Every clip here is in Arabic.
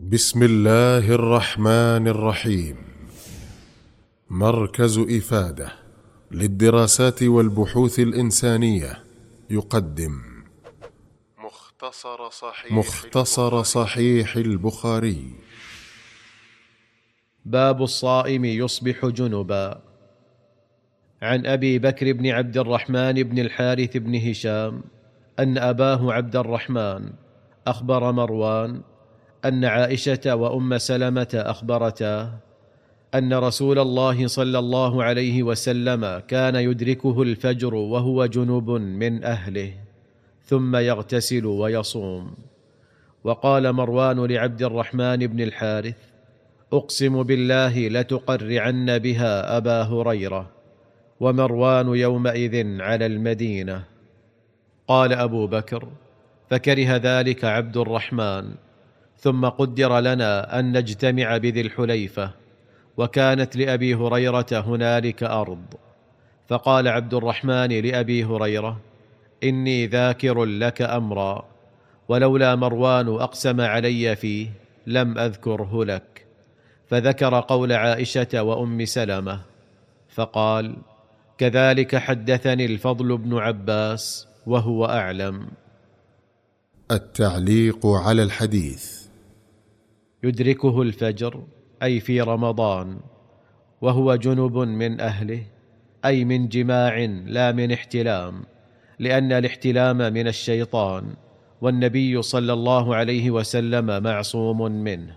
بسم الله الرحمن الرحيم. مركز إفادة للدراسات والبحوث الإنسانية يقدم مختصر صحيح البخاري. باب الصائم يصبح جنبا. عن أبي بكر بن عبد الرحمن بن الحارث بن هشام أن أباه عبد الرحمن أخبر مروان أن عائشة وأم سلمة أخبرتاه أن رسول الله صلى الله عليه وسلم كان يدركه الفجر وهو جنب من أهله ثم يغتسل ويصوم. وقال مروان لعبد الرحمن بن الحارث: أقسم بالله لتقرعن بها أبا هريرة. ومروان يومئذ على المدينة. قال أبو بكر: فكره ذلك عبد الرحمن، ثم قدر لنا أن نجتمع بذي الحليفة، وكانت لأبي هريرة هنالك أرض. فقال عبد الرحمن لأبي هريرة: إني ذاكر لك أمرا، ولولا مروان أقسم علي فيه لم أذكره لك. فذكر قول عائشة وأم سلمة، فقال: كذلك حدثني الفضل بن عباس وهو أعلم. التعليق على الحديث: يدركه الفجر أي في رمضان وهو جنب من أهله، أي من جماع لا من احتلام، لأن الاحتلام من الشيطان، والنبي صلى الله عليه وسلم معصوم منه.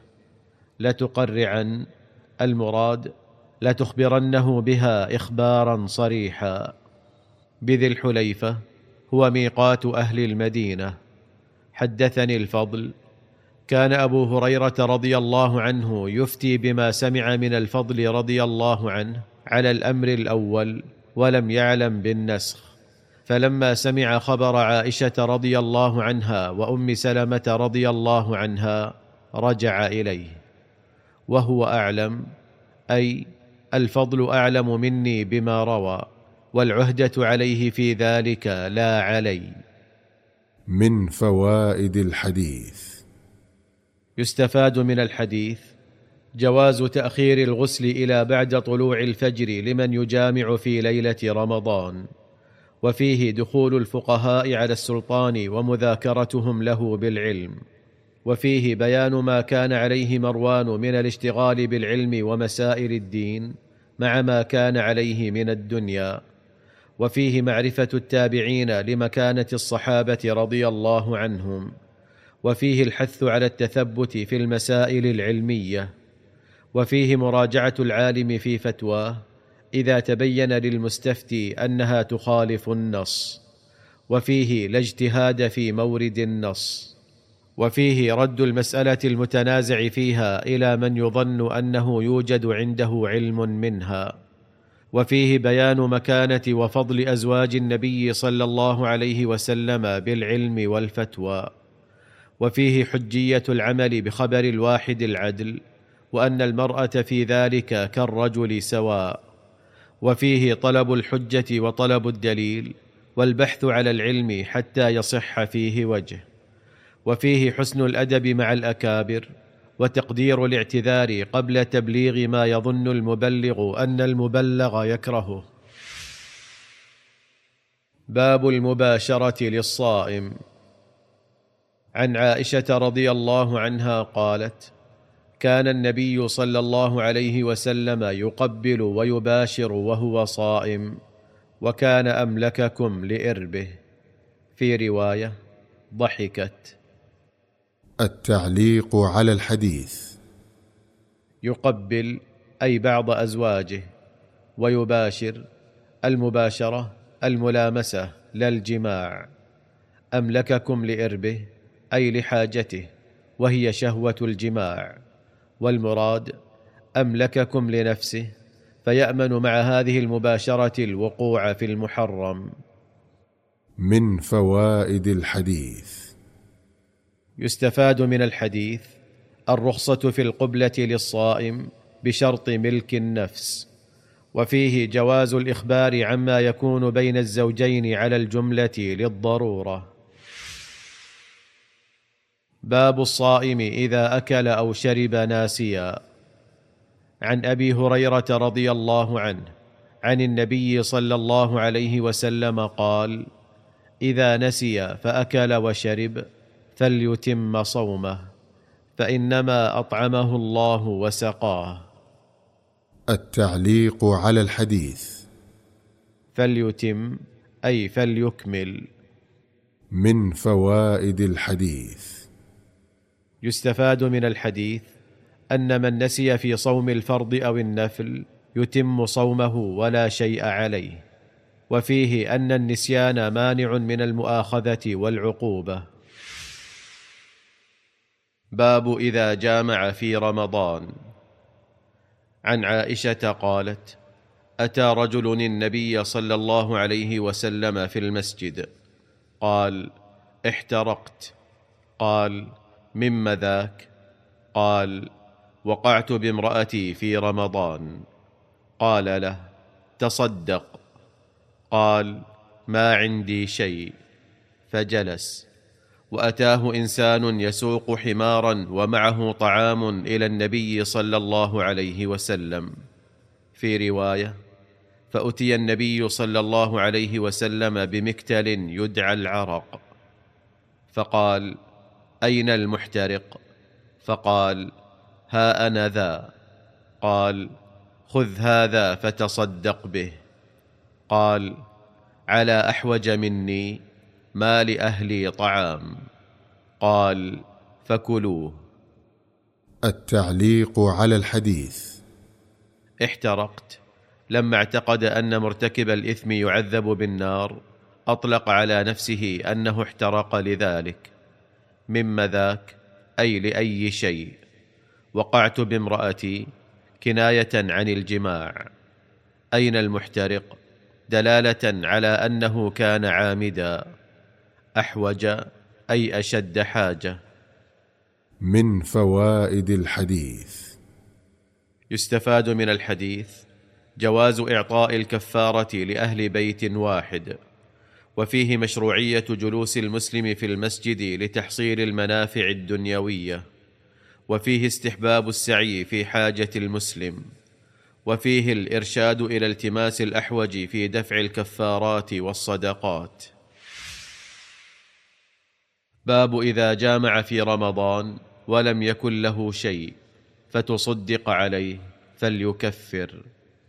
لتقرعن المراد لتخبرنه بها إخبارا صريحا. بذي الحليفة هو ميقات أهل المدينة. حدثني الفضل: كان أبو هريرة رضي الله عنه يفتي بما سمع من الفضل رضي الله عنه على الأمر الأول، ولم يعلم بالنسخ. فلما سمع خبر عائشة رضي الله عنها وأم سلمة رضي الله عنها رجع إليه. وهو أعلم أي الفضل أعلم مني بما روى، والعهدة عليه في ذلك لا علي. من فوائد الحديث: يستفاد من الحديث جواز تأخير الغسل إلى بعد طلوع الفجر لمن يجامع في ليلة رمضان، وفيه دخول الفقهاء على السلطان ومذاكرتهم له بالعلم، وفيه بيان ما كان عليه مروان من الاشتغال بالعلم ومسائل الدين مع ما كان عليه من الدنيا، وفيه معرفة التابعين لمكانة الصحابة رضي الله عنهم، وفيه الحث على التثبت في المسائل العلمية، وفيه مراجعة العالم في فتواه إذا تبين للمستفتي أنها تخالف النص، وفيه لا اجتهاد في مورد النص، وفيه رد المسألة المتنازع فيها إلى من يظن أنه يوجد عنده علم منها، وفيه بيان مكانة وفضل أزواج النبي صلى الله عليه وسلم بالعلم والفتوى، وفيه حجية العمل بخبر الواحد العدل، وأن المرأة في ذلك كالرجل سواء، وفيه طلب الحجة وطلب الدليل والبحث على العلم حتى يصح فيه وجه، وفيه حسن الأدب مع الأكابر وتقدير الاعتذار قبل تبليغ ما يظن المبلغ أن المبلغ يكرهه. باب المباشرة للصائم. عن عائشة رضي الله عنها قالت: كان النبي صلى الله عليه وسلم يقبل ويباشر وهو صائم، وكان أملككم لإربه. في رواية: ضحكت. التعليق على الحديث: يقبل أي بعض أزواجه، ويباشر المباشرة الملامسة لا الجماع. أملككم لإربه أي لحاجته، وهي شهوة الجماع، والمراد أملككم لنفسه، فيأمن مع هذه المباشرة الوقوع في المحرم. من فوائد الحديث: يستفاد من الحديث الرخصة في القبلة للصائم بشرط ملك النفس، وفيه جواز الإخبار عما يكون بين الزوجين على الجملة للضرورة. باب الصائم إذا أكل أو شرب ناسيا. عن أبي هريرة رضي الله عنه عن النبي صلى الله عليه وسلم قال: إذا نسي فأكل وشرب فليتم صومه، فإنما أطعمه الله وسقاه. التعليق على الحديث. فليتم أي فليكمل. من فوائد الحديث: يستفاد من الحديث أن من نسي في صوم الفرض أو النفل يتم صومه ولا شيء عليه، وفيه أن النسيان مانع من المؤاخذة والعقوبة. باب إذا جامع في رمضان. عن عائشة قالت: أتى رجل النبي صلى الله عليه وسلم في المسجد، قال: احترقت. قال: مما ذاك؟ قال: وقعت بامرأتي في رمضان. قال له: تصدق. قال: ما عندي شيء. فجلس، وأتاه إنسان يسوق حمارا ومعه طعام إلى النبي صلى الله عليه وسلم. في رواية: فأتي النبي صلى الله عليه وسلم بمكتل يدعى العرق، فقال: أين المحترق؟ فقال: ها أنا ذا. قال: خذ هذا فتصدق به. قال: على أحوج مني، ما لأهلي طعام. قال: فكلوه. التعليق على الحديث: احترقت لما اعتقد أن مرتكب الإثم يعذب بالنار أطلق على نفسه أنه احترق لذلك. مما ذاك أي لأي شيء. وقعت بامرأتي كناية عن الجماع. أين المحترق؟ دلالة على أنه كان عامدا. أحوج أي أشد حاجة. من فوائد الحديث: يستفاد من الحديث جواز إعطاء الكفارة لأهل بيت واحد، وفيه مشروعية جلوس المسلم في المسجد لتحصيل المنافع الدنيوية، وفيه استحباب السعي في حاجة المسلم، وفيه الإرشاد إلى التماس الأحوج في دفع الكفارات والصدقات. باب إذا جامع في رمضان ولم يكن له شيء فتصدق عليه فليكفر.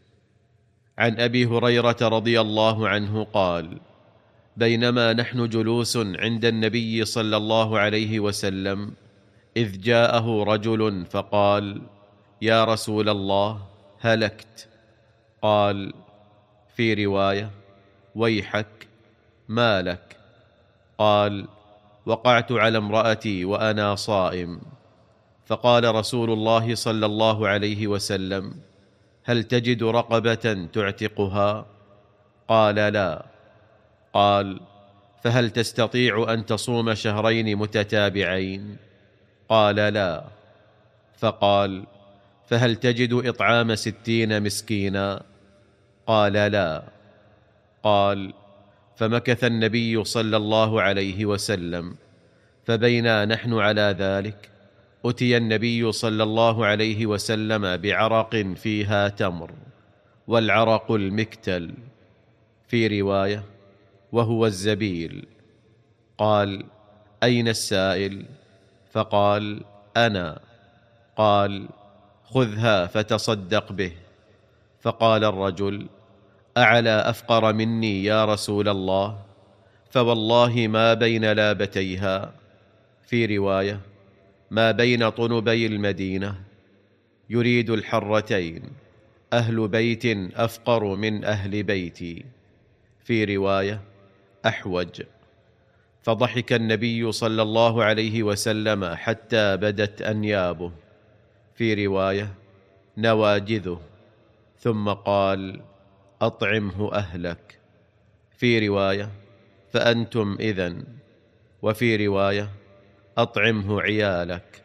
عن أبي هريرة رضي الله عنه قال: بينما نحن جلوس عند النبي صلى الله عليه وسلم إذ جاءه رجل فقال: يا رسول الله، هلكت. قال: في رواية: ويحك، ما لك؟ قال: وقعت على امرأتي وأنا صائم. فقال رسول الله صلى الله عليه وسلم: هل تجد رقبة تعتقها؟ قال: لا. قال: فهل تستطيع أن تصوم شهرين متتابعين؟ قال: لا. فقال: فهل تجد إطعام 60 مسكينا؟ قال: لا. قال: فمكث النبي صلى الله عليه وسلم، فبينا نحن على ذلك أتي النبي صلى الله عليه وسلم بعرق فيها تمر، والعرق المكتل. في رواية: وهو الزبيل. قال: أين السائل؟ فقال: أنا. قال: خذها فتصدق به. فقال الرجل: أعلى أفقر مني يا رسول الله؟ فوالله ما بين لابتيها. في رواية: ما بين طنبي المدينة. يريد الحرتين، أهل بيت أفقر من أهل بيتي. في رواية: أحوج. فضحك النبي صلى الله عليه وسلم حتى بدت أنيابه. في رواية: نواجذه. ثم قال: أطعمه أهلك. في رواية: فأنتم إذن. وفي رواية: أطعمه عيالك.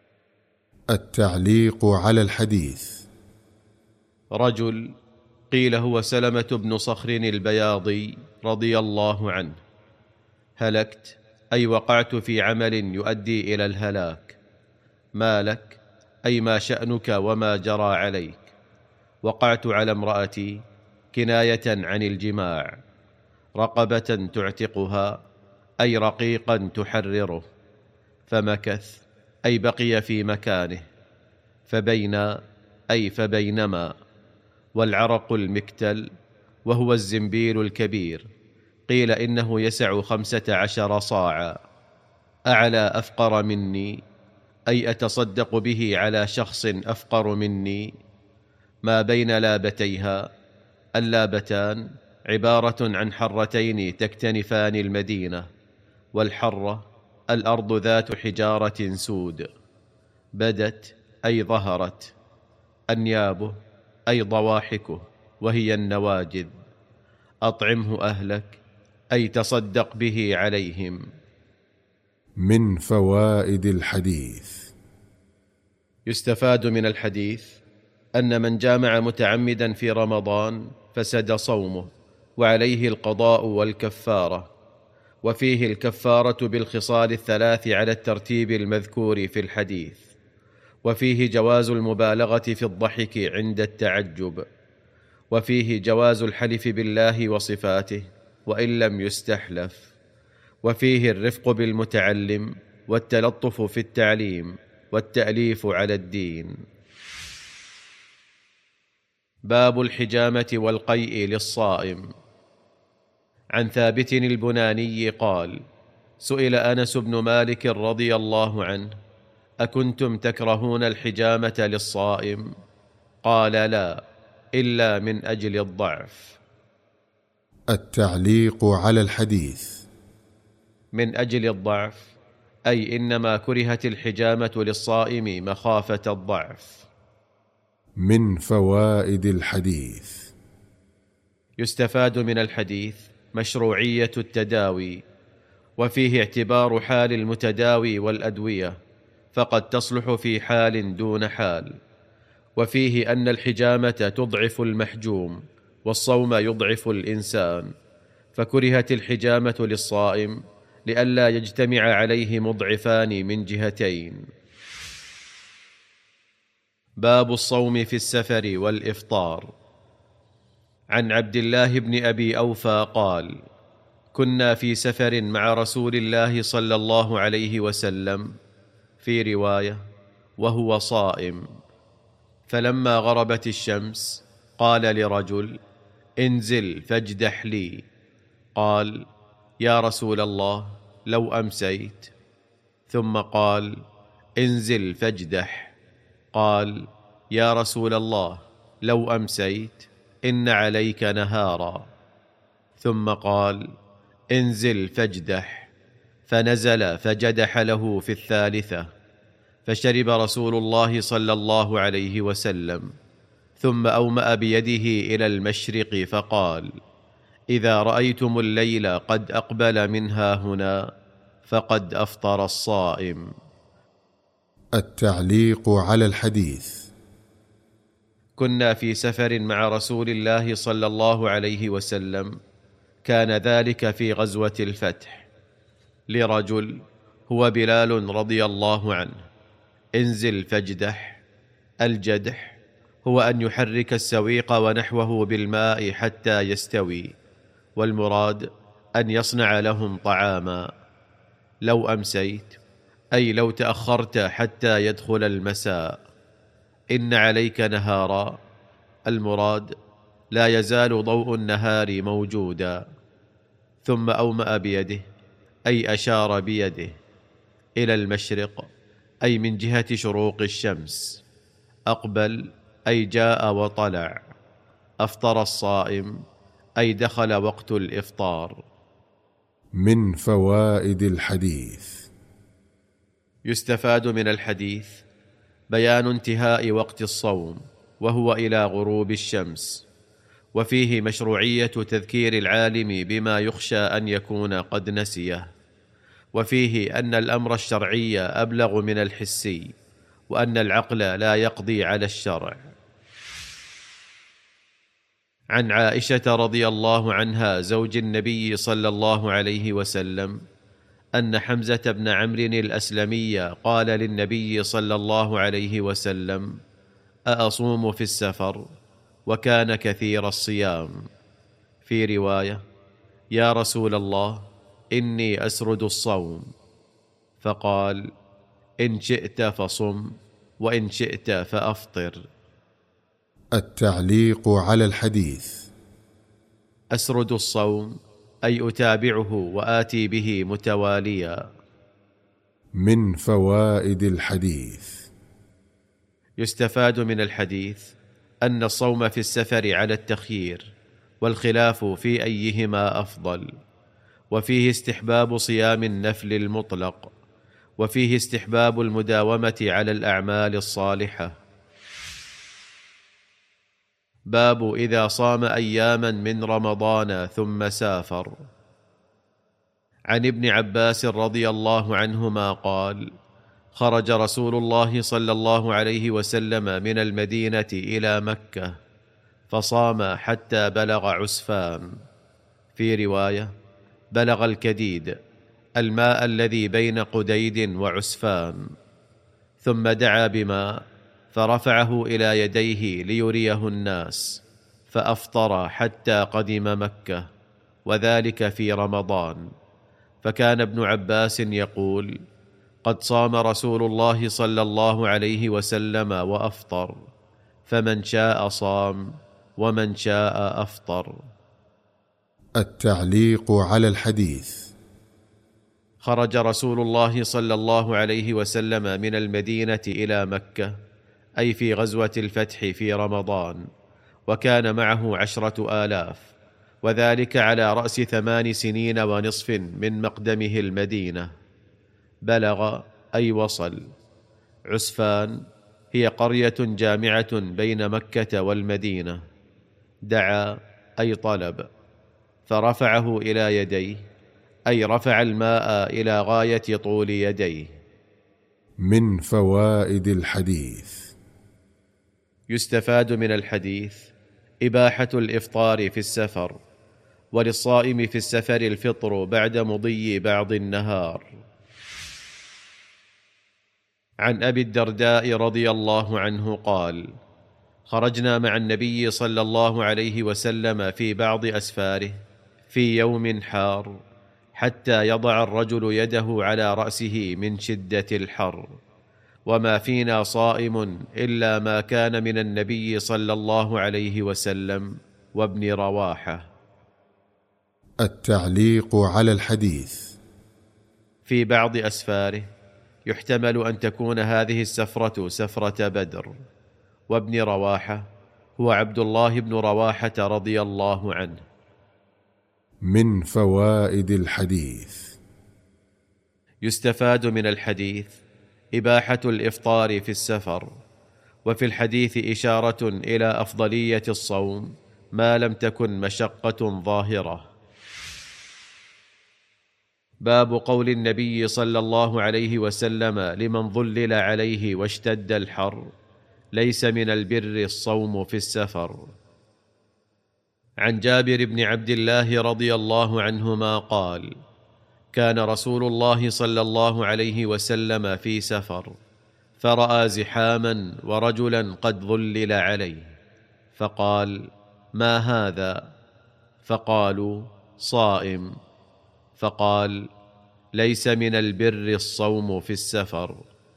التعليق على الحديث: رجل قيل هو سلمة بن صخر البياضي رضي الله عنه: هلكت أي وقعت في عمل يؤدي إلى الهلاك. ما لك أي ما شأنك وما جرى عليك. وقعت على امرأتي كناية عن الجماع. رقبة تعتقها أي رقيقا تحرره. فمكث أي بقي في مكانه. فبينا أي فبينما. والعرق المكتل وهو الزنبيل الكبير، قيل إنه يسع 15 صاعا. أعلى أفقر مني أي أتصدق به على شخص أفقر مني. ما بين لابتيها. اللابتان عبارة عن حرتين تكتنفان المدينة. والحرة الأرض ذات حجارة سود. بدت أي ظهرت. أنيابه أي ضواحكه وهي النواجذ. أطعمه أهلك أي تصدق به عليهم. من فوائد الحديث: يستفاد من الحديث أن من جامع متعمدا في رمضان فسد صومه، وعليه القضاء والكفارة. وفيه الكفارة بالخصال الثلاث على الترتيب المذكور في الحديث. وفيه جواز المبالغة في الضحك عند التعجب. وفيه جواز الحلف بالله وصفاته وإن لم يستحلف. وفيه الرفق بالمتعلم والتلطف في التعليم والتأليف على الدين. باب الحجامة والقيء للصائم. عن ثابت البناني قال: سئل أنس بن مالك رضي الله عنه: أكنتم تكرهون الحجامة للصائم؟ قال: لا، إلا من أجل الضعف. التعليق على الحديث: من أجل الضعف أي إنما كرهت الحجامة للصائم مخافة الضعف. من فوائد الحديث: يستفاد من الحديث مشروعية التداوي، وفيه اعتبار حال المتداوي والأدوية، فقد تصلح في حال دون حال. وفيه أن الحجامة تضعف المحجوم، والصوم يضعف الإنسان، فكرهت الحجامة للصائم لئلا يجتمع عليه مضعفان من جهتين. باب الصوم في السفر والإفطار. عن عبد الله بن أبي أوفى قال: كنا في سفر مع رسول الله صلى الله عليه وسلم، في رواية وهو صائم، فلما غربت الشمس قال لرجل: انزل فاجدح لي. قال: يا رسول الله، لو أمسيت. ثم قال: انزل فاجدح. قال: يا رسول الله، لو أمسيت إن عليك نهارا. ثم قال: انزل فاجدح. فنزل فجدح له في الثالثة، فشرب رسول الله صلى الله عليه وسلم، ثم أومأ بيده إلى المشرق فقال: إذا رأيتم الليل قد أقبل منها هنا فقد أفطر الصائم. التعليق على الحديث: كنا في سفر مع رسول الله صلى الله عليه وسلم، كان ذلك في غزوة الفتح، لرجل هو بلال رضي الله عنه: انزل فاجدح. الجدح هو أن يحرك السويق ونحوه بالماء حتى يستوي، والمراد أن يصنع لهم طعاما. لو أمسيت أي لو تأخرت حتى يدخل المساء. إن عليك نهارا، المراد لا يزال ضوء النهار موجودا. ثم أومأ بيده أي أشار بيده إلى المشرق، أي من جهة شروق الشمس. أقبل أي جاء وطلع. أفطر الصائم أي دخل وقت الإفطار. من فوائد الحديث: يستفاد من الحديث بيان انتهاء وقت الصوم، وهو إلى غروب الشمس. وفيه مشروعية تذكير العالم بما يخشى أن يكون قد نسيه. وفيه أن الأمر الشرعي أبلغ من الحسي، وأن العقل لا يقضي على الشرع. عن عائشة رضي الله عنها زوج النبي صلى الله عليه وسلم أن حمزة بن عمرو الأسلمي قال للنبي صلى الله عليه وسلم: أأصوم في السفر؟ وكان كثير الصيام. في رواية: يا رسول الله، إني أسرد الصوم. فقال: إن شئت فصم، وإن شئت فأفطر. التعليق على الحديث. أسرد الصوم أي أتابعه وآتي به متواليا. من فوائد الحديث: يستفاد من الحديث أن الصوم في السفر على التخيير، والخلاف في أيهما أفضل، وفيه استحباب صيام النفل المطلق، وفيه استحباب المداومة على الأعمال الصالحة. باب إذا صام أياما من رمضان ثم سافر. عن ابن عباس رضي الله عنهما قال: خرج رسول الله صلى الله عليه وسلم من المدينة إلى مكة، فصام حتى بلغ عسفان. في رواية: بلغ الكديد، الماء الذي بين قديد وعسفان، ثم دعا بماء فرفعه إلى يديه ليريه الناس، فأفطر حتى قدم مكة، وذلك في رمضان. فكان ابن عباس يقول: قد صام رسول الله صلى الله عليه وسلم وأفطر، فمن شاء صام ومن شاء أفطر. التعليق على الحديث. خرج رسول الله صلى الله عليه وسلم من المدينة إلى مكة، أي في غزوة الفتح في رمضان، وكان معه 10,000، وذلك على رأس 8 سنين ونصف من مقدمه المدينة. بلغ أي وصل. عسفان هي قرية جامعة بين مكة والمدينة. دعا أي طلب. فرفعه إلى يديه، أي رفع الماء إلى غاية طول يديه. من فوائد الحديث: يستفاد من الحديث إباحة الإفطار في السفر، وللصائم في السفر الفطر بعد مضي بعض النهار. عن أبي الدرداء رضي الله عنه قال: خرجنا مع النبي صلى الله عليه وسلم في بعض أسفاره في يوم حار، حتى يضع الرجل يده على رأسه من شدة الحر، وما فينا صائم إلا ما كان من النبي صلى الله عليه وسلم وابن رواحة. التعليق على الحديث. في بعض أسفاره يحتمل أن تكون هذه السفرة سفرة بدر. وابن رواحة هو عبد الله بن رواحة رضي الله عنه. من فوائد الحديث: يستفاد من الحديث إباحة الإفطار في السفر، وفي الحديث إشارة إلى أفضلية الصوم ما لم تكن مشقة ظاهرة. باب قول النبي صلى الله عليه وسلم لمن ظلل عليه واشتد الحر: ليس من البر الصوم في السفر. عن جابر بن عبد الله رضي الله عنهما قال: كان رسول الله صلى الله عليه وسلم في سفر، فرأى زحاما ورجلا قد ظلل عليه، فقال: ما هذا؟ فقالوا: صائم. فقال: ليس من البر الصوم في السفر.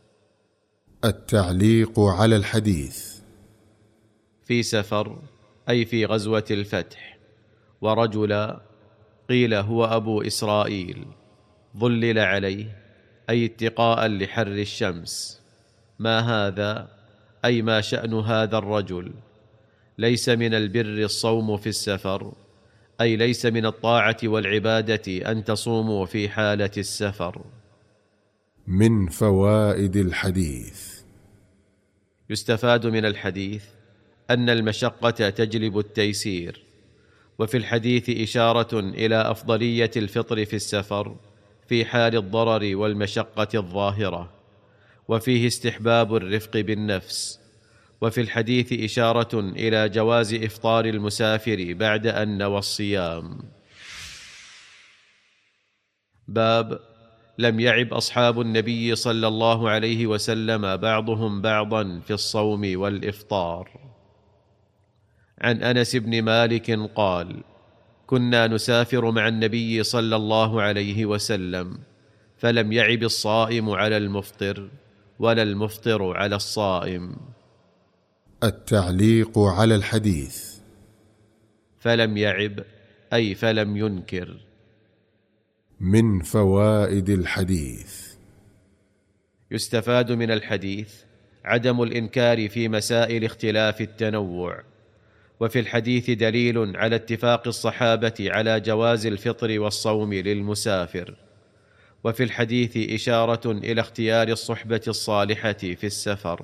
التعليق على الحديث. في سفر أي في غزوة الفتح. ورجلا قيل هو أبو إسرائيل، ظلل عليه أي اتقاء لحر الشمس. ما هذا؟ أي ما شأن هذا الرجل. ليس من البر الصوم في السفر، أي ليس من الطاعة والعبادة أن تصوموا في حالة السفر. من فوائد الحديث. يستفاد من الحديث أن المشقة تجلب التيسير، وفي الحديث إشارة إلى أفضلية الفطر في السفر في حال الضرر والمشقة الظاهرة، وفيه استحباب الرفق بالنفس. وفي الحديث إشارة إلى جواز إفطار المسافر بعد أن نوى الصيام. باب لم يعب أصحاب النبي صلى الله عليه وسلم بعضهم بعضا في الصوم والإفطار. عن أنس بن مالك قال: كنا نسافر مع النبي صلى الله عليه وسلم، فلم يعب الصائم على المفطر ولا المفطر على الصائم. التعليق على الحديث. فلم يعب أي فلم ينكر. من فوائد الحديث: يستفاد من الحديث عدم الإنكار في مسائل اختلاف التنوع، وفي الحديث دليل على اتفاق الصحابة على جواز الفطر والصوم للمسافر، وفي الحديث إشارة إلى اختيار الصحبة الصالحة في السفر.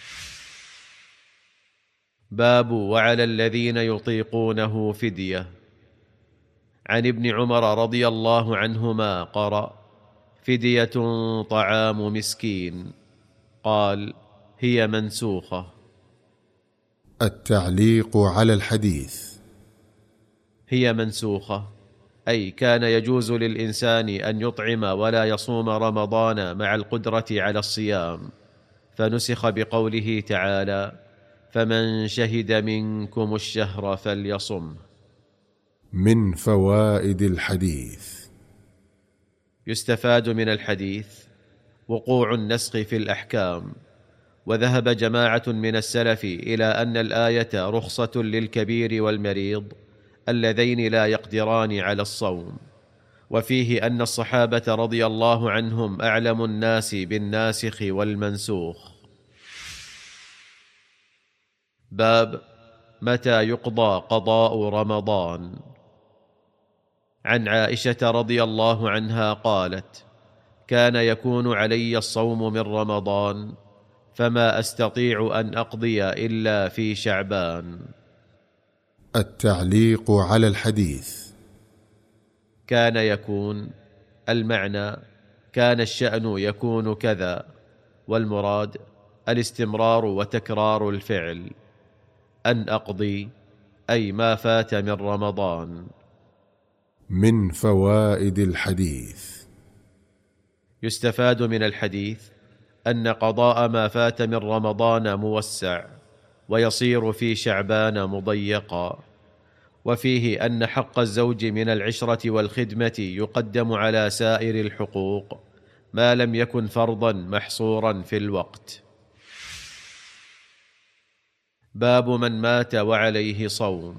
باب وعلى الذين يطيقونه فدية. عن ابن عمر رضي الله عنهما قرأ: فدية طعام مسكين. قال: هي منسوخة. التعليق على الحديث: هي منسوخة أي كان يجوز للإنسان أن يطعم ولا يصوم رمضان مع القدرة على الصيام، فنسخ بقوله تعالى: فمن شهد منكم الشهر فليصمه. من فوائد الحديث: يستفاد من الحديث وقوع النسخ في الأحكام، وذهب جماعة من السلف إلى أن الآية رخصة للكبير والمريض اللذين لا يقدران على الصوم، وفيه أن الصحابة رضي الله عنهم أعلم الناس بالناسخ والمنسوخ. باب متى يقضى قضاء رمضان. عن عائشة رضي الله عنها قالت: كان يكون علي الصوم من رمضان، فما أستطيع أن أقضي إلا في شعبان. التعليق على الحديث: كان يكون المعنى كان الشأن يكون كذا، والمراد الاستمرار وتكرار الفعل. أن أقضي أي ما فات من رمضان. من فوائد الحديث: يستفاد من الحديث أن قضاء ما فات من رمضان موسع، ويصير في شعبان مضيقا، وفيه أن حق الزوج من العشرة والخدمة يقدم على سائر الحقوق ما لم يكن فرضا محصورا في الوقت. باب من مات وعليه صوم.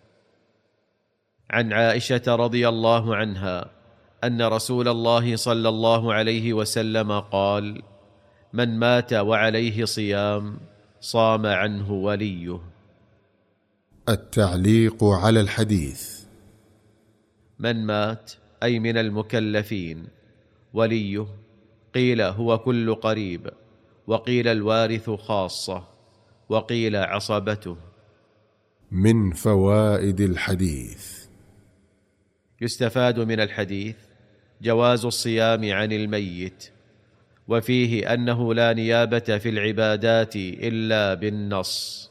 عن عائشة رضي الله عنها أن رسول الله صلى الله عليه وسلم قال: من مات وعليه صيام صام عنه وليه. التعليق على الحديث: من مات أي من المكلفين، وليه قيل هو كل قريب، وقيل الوارث خاصة، وقيل عصبته. من فوائد الحديث: يستفاد من الحديث جواز الصيام عن الميت، وفيه أنه لا نيابة في العبادات إلا بالنص.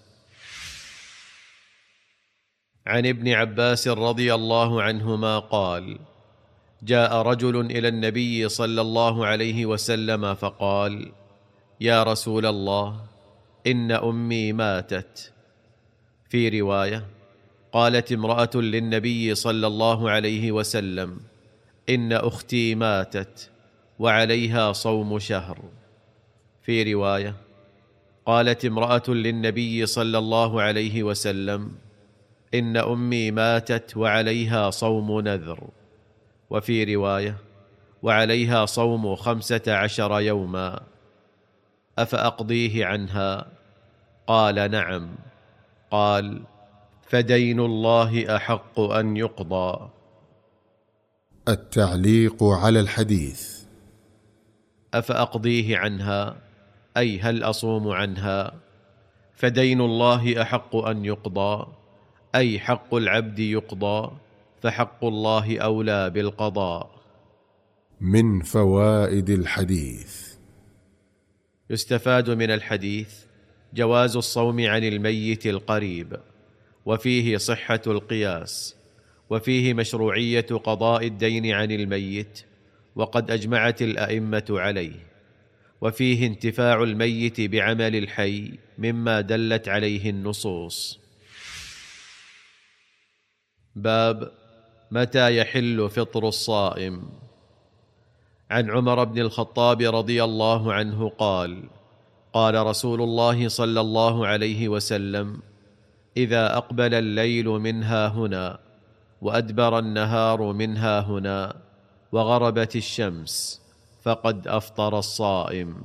عن ابن عباس رضي الله عنهما قال: جاء رجل إلى النبي صلى الله عليه وسلم فقال: يا رسول الله، إن أمي ماتت. في رواية قالت امرأة للنبي صلى الله عليه وسلم: إن أختي ماتت وعليها صوم شهر. في رواية قالت امرأة للنبي صلى الله عليه وسلم: إن أمي ماتت وعليها صوم نذر. وفي رواية وعليها صوم 15 يوما، أفأقضيه عنها؟ قال: نعم. قال: فدين الله أحق أن يقضى. التعليق على الحديث: أفأقضيه عنها أي هل أصوم عنها؟ فدين الله أحق أن يقضى أي حق العبد يقضى، فحق الله أولى بالقضاء. من فوائد الحديث: يستفاد من الحديث جواز الصوم عن الميت القريب، وفيه صحة القياس، وفيه مشروعية قضاء الدين عن الميت، وقد أجمعت الأئمة عليه، وفيه انتفاع الميت بعمل الحي مما دلت عليه النصوص. باب متى يحل فطر الصائم. عن عمر بن الخطاب رضي الله عنه قال: قال رسول الله صلى الله عليه وسلم: إذا أقبل الليل من هاهنا وأدبر النهار من هاهنا وغربت الشمس فقد أفطر الصائم.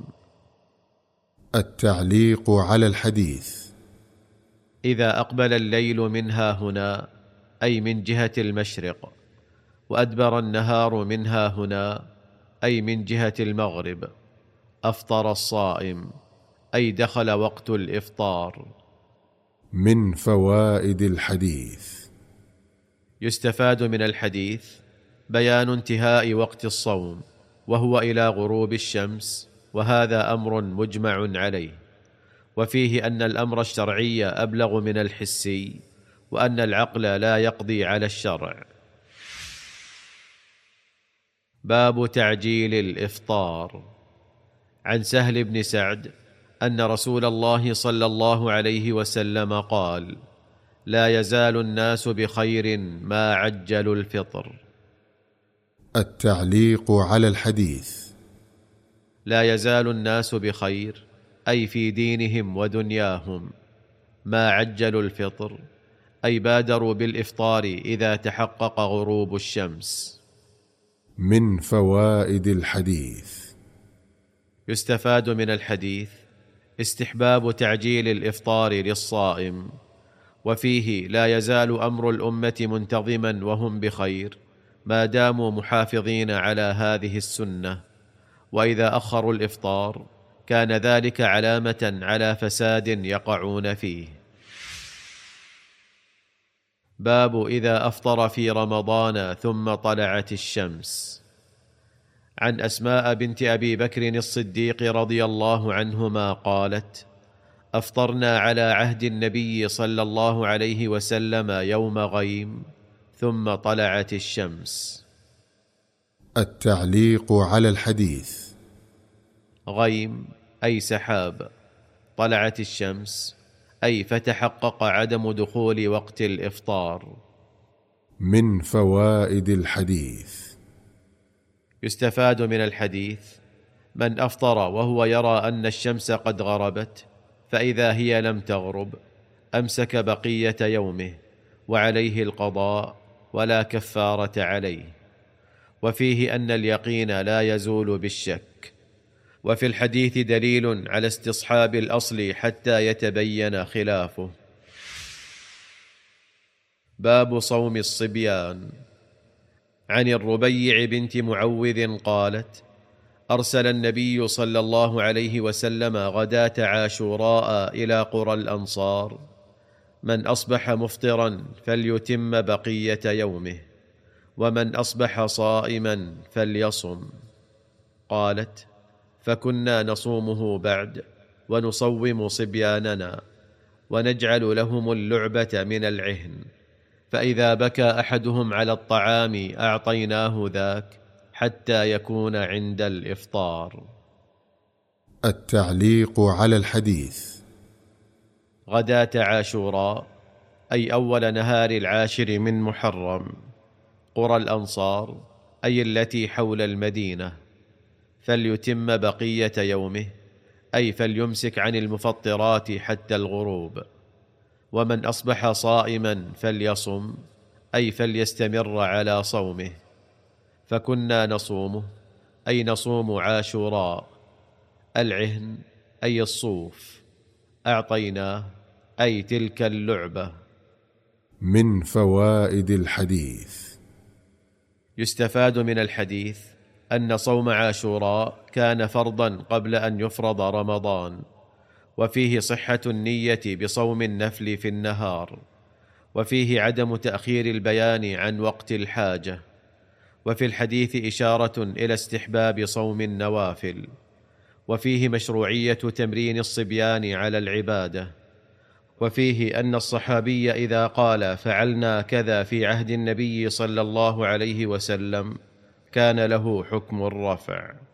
التعليق على الحديث. إذا أقبل الليل من هاهنا أي من جهة المشرق، وأدبر النهار من هاهنا أي من جهة المغرب، أفطر الصائم أي دخل وقت الإفطار. من فوائد الحديث: يستفاد من الحديث بيان انتهاء وقت الصوم وهو إلى غروب الشمس، وهذا أمر مجمع عليه، وفيه أن الأمر الشرعي أبلغ من الحسي، وأن العقل لا يقضي على الشرع. باب تعجيل الإفطار. عن سهل بن سعد أن رسول الله صلى الله عليه وسلم قال: لا يزال الناس بخير ما عجلوا الفطر. التعليق على الحديث: لا يزال الناس بخير أي في دينهم ودنياهم، ما عجلوا الفطر أي بادروا بالإفطار إذا تحقق غروب الشمس. من فوائد الحديث: يستفاد من الحديث استحباب تعجيل الإفطار للصائم، وفيه لا يزال أمر الأمة منتظما وهم بخير ما داموا محافظين على هذه السنة، وإذا أخروا الإفطار كان ذلك علامة على فساد يقعون فيه. باب إذا أفطر في رمضان ثم طلعت الشمس. عن أسماء بنت أبي بكر الصديق رضي الله عنهما قالت: أفطرنا على عهد النبي صلى الله عليه وسلم يوم غيم ثم طلعت الشمس. التعليق على الحديث: غيم أي سحاب، طلعت الشمس أي فتحقق عدم دخول وقت الإفطار. من فوائد الحديث: يستفاد من الحديث من أفطر وهو يرى أن الشمس قد غربت فإذا هي لم تغرب أمسك بقية يومه، وعليه القضاء ولا كفارة عليه، وفيه أن اليقين لا يزول بالشك. وفي الحديث دليل على استصحاب الأصل حتى يتبين خلافه. باب صوم الصبيان. عن الربيع بنت معوذ قالت: أرسل النبي صلى الله عليه وسلم غداة عاشوراء إلى قرى الأنصار: من أصبح مفطرا فليتم بقية يومه، ومن أصبح صائما فليصم. قالت: فكنا نصومه بعد ونصوم صبياننا، ونجعل لهم اللعبة من العهن، فإذا بكى أحدهم على الطعام أعطيناه ذاك حتى يكون عند الإفطار. التعليق على الحديث: غداة عاشوراء أي أول نهار العاشر من محرم، قرى الأنصار أي التي حول المدينة، فليتم بقية يومه أي فليمسك عن المفطرات حتى الغروب، ومن أصبح صائما فليصم أي فليستمر على صومه، فكنا نصومه أي نصوم عاشوراء، العهن أي الصوف، أعطيناه أي تلك اللعبة. من فوائد الحديث: يستفاد من الحديث أن صوم عاشوراء كان فرضا قبل أن يفرض رمضان، وفيه صحة النية بصوم النفل في النهار، وفيه عدم تأخير البيان عن وقت الحاجة، وفي الحديث إشارة إلى استحباب صوم النوافل، وفيه مشروعية تمرين الصبيان على العبادة، وفيه أن الصحابي إذا قال فعلنا كذا في عهد النبي صلى الله عليه وسلم كان له حكم الرفع.